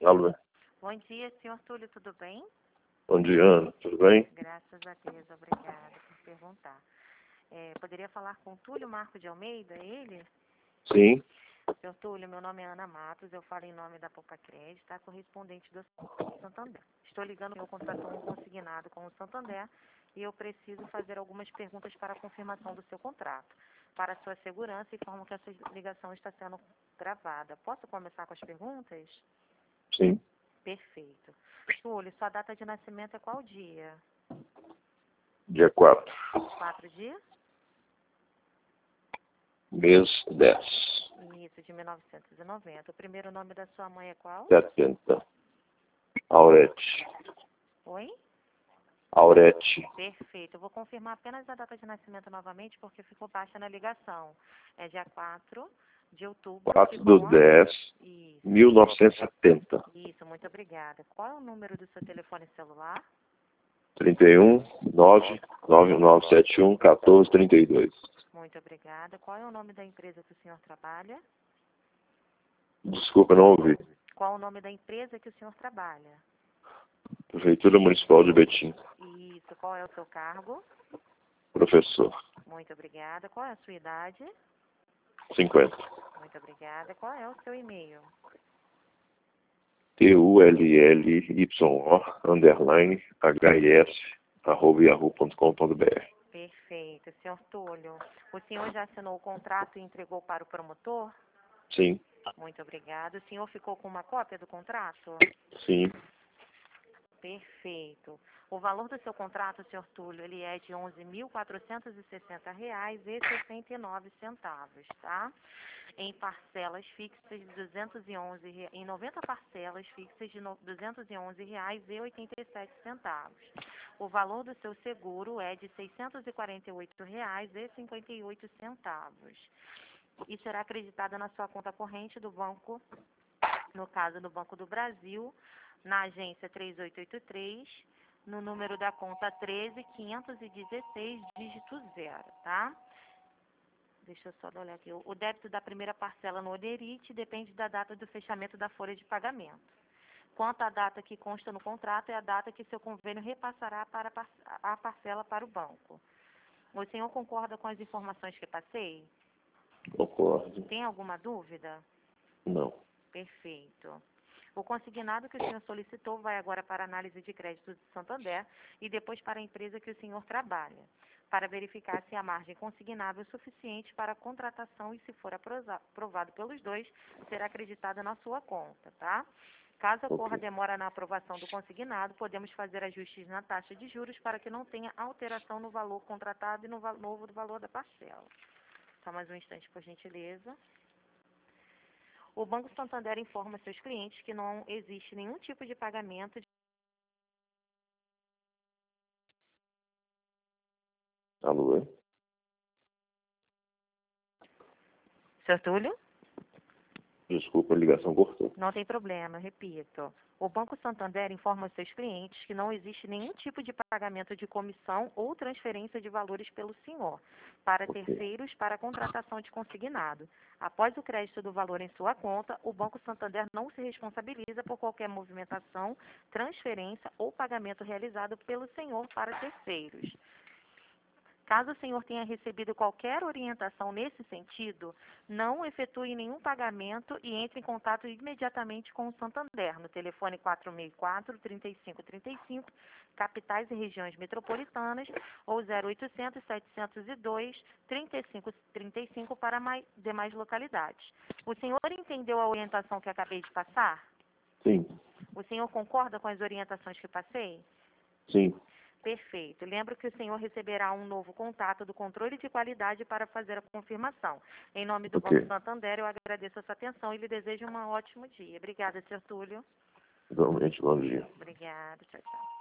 Alô. Bom dia, senhor Túlio, tudo bem? Bom dia, Ana. Tudo bem? Graças a Deus, obrigada por perguntar. Poderia falar com o Túlio Marco de Almeida, ele? Sim. Senhor Túlio, meu nome é Ana Matos, eu falo em nome da Poupa Crédito, tá? Correspondente do Santander. Estou ligando, eu contratou um consignado com o Santander e eu preciso fazer algumas perguntas para a confirmação do seu contrato. Para sua segurança, informo que essa ligação está sendo gravada. Posso começar com as perguntas? Sim. Perfeito. Túlio, sua data de nascimento é qual dia? Dia 4. 4 dias? Mês 10. Isso, de 1990. O primeiro nome da sua mãe é qual? 70. Aurete. Oi? Aurete. Perfeito. Eu vou confirmar apenas a data de nascimento novamente, porque ficou baixa na ligação. É dia 4 de outubro. 4 do 10, Isso. 1970. Isso, muito obrigada. Qual é o número do seu telefone celular? 31 99971 1432. Muito obrigada. Qual é o nome da empresa que o senhor trabalha? Desculpa, não ouvi. Qual é o nome da empresa que o senhor trabalha? Prefeitura Municipal de Betim. Isso. Qual é o seu cargo? Professor. Muito obrigada. Qual é a sua idade? 50. Muito obrigada. Qual é o seu e-mail? TULLY_HIS@yahoo.com.br. Perfeito. Senhor Túlio, o senhor já assinou o contrato e entregou para o promotor? Sim. Muito obrigada. O senhor ficou com uma cópia do contrato? Sim. Perfeito. O valor do seu contrato, senhor Túlio, ele é de R$ 11.460,69, tá? Em parcelas fixas de 211, em 90 parcelas fixas de R$ 211,87. O valor do seu seguro é de R$ 648,58. E será acreditada na sua conta corrente do banco, no caso do Banco do Brasil, na agência 3883, no número da conta 13516, dígito 0, tá? Deixa eu só dar uma olhada aqui. O débito da primeira parcela no Olerite depende da data do fechamento da folha de pagamento. Quanto à data que consta no contrato, é a data que seu convênio repassará para a parcela para o banco. O senhor concorda com as informações que passei? Concordo. Tem alguma dúvida? Não. Perfeito. O consignado que o senhor solicitou vai agora para a análise de crédito do Santander e depois para a empresa que o senhor trabalha, para verificar se a margem consignável é suficiente para a contratação e, se for aprovado pelos dois, será acreditada na sua conta, tá? Caso ocorra demora na aprovação do consignado, podemos fazer ajustes na taxa de juros para que não tenha alteração no valor contratado e no novo valor da parcela. Só mais um instante, por gentileza. O Banco Santander informa seus clientes que não existe nenhum tipo de pagamento de... Alô? Senhor Túlio? Desculpa, a ligação cortou. Não tem problema, repito. O Banco Santander informa seus clientes que não existe nenhum tipo de pagamento de comissão ou transferência de valores pelo senhor para terceiros para a contratação de consignado. Após o crédito do valor em sua conta, o Banco Santander não se responsabiliza por qualquer movimentação, transferência ou pagamento realizado pelo senhor para terceiros. Caso o senhor tenha recebido qualquer orientação nesse sentido, não efetue nenhum pagamento e entre em contato imediatamente com o Santander, no telefone 464-3535, capitais e regiões metropolitanas, ou 0800-702-3535 para demais localidades. O senhor entendeu a orientação que acabei de passar? Sim. O senhor concorda com as orientações que passei? Sim. Perfeito. Lembro que o senhor receberá um novo contato do controle de qualidade para fazer a confirmação. Em nome do Banco Santander, eu agradeço a sua atenção e lhe desejo um ótimo dia. Obrigada, senhor Túlio. Igualmente, bom dia. Obrigada. Tchau, tchau.